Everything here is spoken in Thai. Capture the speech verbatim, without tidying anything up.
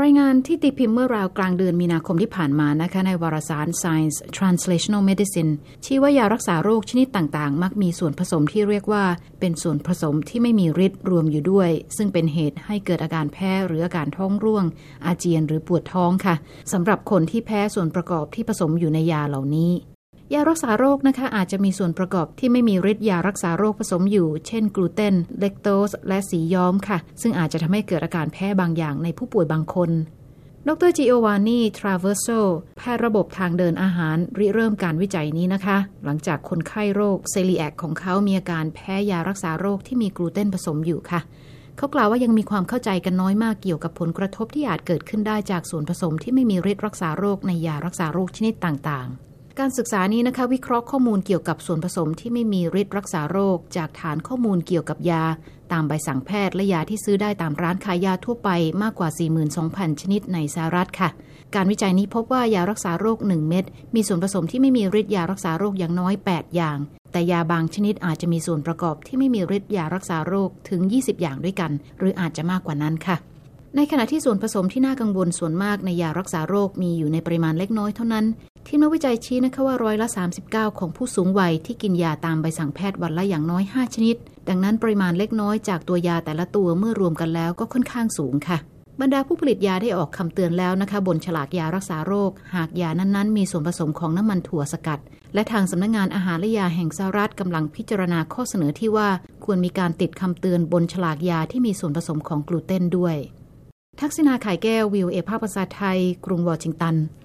รายงานที่ตีพิมพ์เมื่อราวกลางเดือนมีนาคมที่ผ่านมานะคะในวารสาร Science Translational Medicine ชี้ว่ายารักษาโรคชนิดต่างๆมักมีส่วนผสมที่เรียกว่าเป็นส่วนผสมที่ไม่มีฤทธิ์รวมอยู่ด้วยซึ่งเป็นเหตุให้เกิดอาการแพ้หรืออาการท้องร่วงอาเจียนหรือปวดท้องค่ะสำหรับคนที่แพ้ส่วนประกอบที่ผสมอยู่ในยาเหล่านี้ยารักษาโรคนะคะอาจจะมีส่วนประกอบที่ไม่มีฤทธิ์ยารักษาโรคผสมอยู่เช่นกลูเตนเลคโตสและสีย้อมค่ะซึ่งอาจจะทำให้เกิดอาการแพ้บางอย่างในผู้ป่วยบางคนดรจิโอวานีทราเวอร์โซแพทย์ระบบทางเดินอาหารริเริ่มการวิจัยนี้นะคะหลังจากคนไข้โรคเซลิแอคของเขามีอาการแพ้ยารักษาโรคที่มีกลูเตนผสมอยู่ค่ะเขากล่าวว่ายังมีความเข้าใจกันน้อยมากเกี่ยวกับผลกระทบที่อาจเกิดขึ้นได้จากส่วนผสมที่ไม่มีฤทธิ์รักษาโรคในยารักษาโรคชนิดต่างๆการศึกษานี้นะคะวิเคราะห์ข้อมูลเกี่ยวกับส่วนผสมที่ไม่มีฤทธิ์รักษาโรคจากฐานข้อมูลเกี่ยวกับยาตามใบสั่งแพทย์และยาที่ซื้อได้ตามร้านขายยาทั่วไปมากกว่า สี่หมื่นสองพัน ชนิดในสหรัฐค่ะการวิจัยนี้พบว่ายารักษาโรคหนึ่งเม็ดมีส่วนผสมที่ไม่มีฤทธิ์ยารักษาโรคอย่างน้อยแปดอย่างแต่ยาบางชนิดอาจจะมีส่วนประกอบที่ไม่มีฤทธิ์ยารักษาโรคถึงยี่สิบอย่างด้วยกันหรืออาจจะมากกว่านั้นค่ะในขณะที่ส่วนผสมที่น่ากังวลส่วนมากในยารักษาโรคมีอยู่ในปริมาณเล็กน้อยเท่านั้นทีมนักวิจัยชี้นะคะว่าร้อยละสามสิบเก้าของผู้สูงวัยที่กินยาตามใบสั่งแพทย์วันละอย่างน้อยห้าชนิดดังนั้นปริมาณเล็กน้อยจากตัวยาแต่ละตัวเมื่อรวมกันแล้วก็ค่อนข้างสูงค่ะบรรดาผู้ผลิตยาได้ออกคำเตือนแล้วนะคะบนฉลากยารักษาโรคหากยานั้นๆมีส่วนผสมของน้ำมันถั่วสกัดและทางสำนักงานอาหารและยาแห่งสหรัฐกำลังพิจารณาข้อเสนอที่ว่าควรมีการติดคำเตือนบนฉลากยาที่มีส่วนผสมของกลูเตนด้วยทักษิณา ไข่แก้ว วี โอ เอ ภาคภาษาไทยกรุงวอชิงตัน